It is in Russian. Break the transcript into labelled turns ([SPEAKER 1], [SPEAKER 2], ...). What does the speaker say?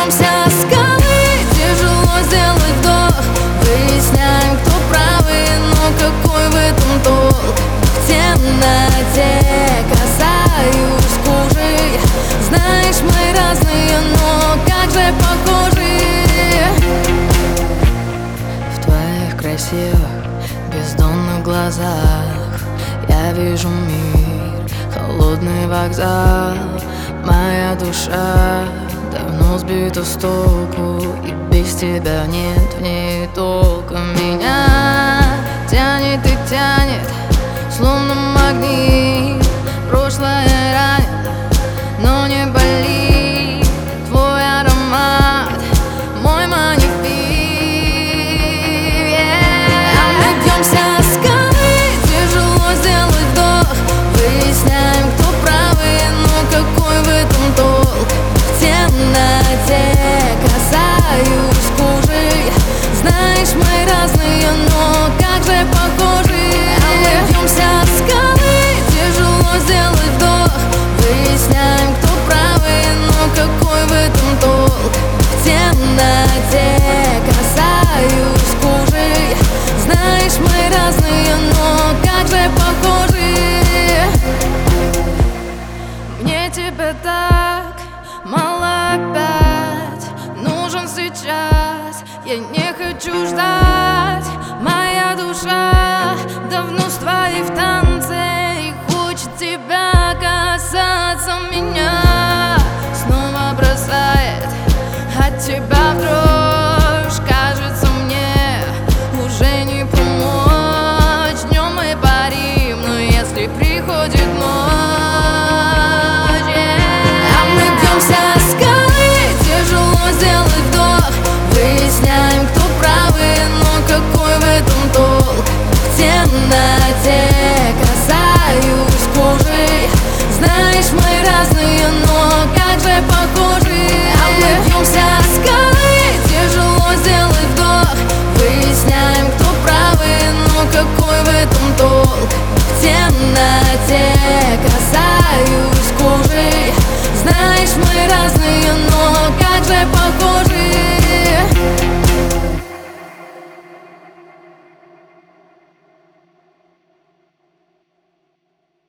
[SPEAKER 1] бьемся о скалы, тяжело сделать вдох. Выясняем, кто правый, но какой в этом толк? В темноте касаюсь кожи. Знаешь, мы разные, но как же похожи. В твоих красивых бездонных глазах я вижу мир, холодный вокзал. Моя душа давно сбита с толку, и без тебя нет в ней толка. Меня тянет и тянет, словно магнит. Прошлое ранит, но не болит. Твой аромат, мой манифест. А мы бьемся о скалы, тяжело сделать вдох. Выясняем, кто правый, но какой в этом толк? В темноте касаюсь кожи. Знаешь, мы разные, но как же похожи. А мы бьемся о скалы, тяжело сделать вдох. Выясняем, кто правый, но какой в этом толк? В темноте касаюсь кожи. Знаешь, мы разные, но как же похожи. Мне тебя так мало опять, нужен сейчас. Я не хочу ждать. Моя душа давно с твоей в танце и хочет тебя касаться. Меня снова бросает от тебя в дрожь. Кажется, мне уже не помочь. Днем мы парим, но если приходит ночь. А мы бьемся о скалы, тяжело сделать вдох. Выясняем, кто правый, но какой в этом толк? В темноте касаюсь кожи. Знаешь, мы разные, но как же похожи. А мы бьемся о скалы, тяжело сделать вдох. Выясняем, кто правый, но какой в этом толк?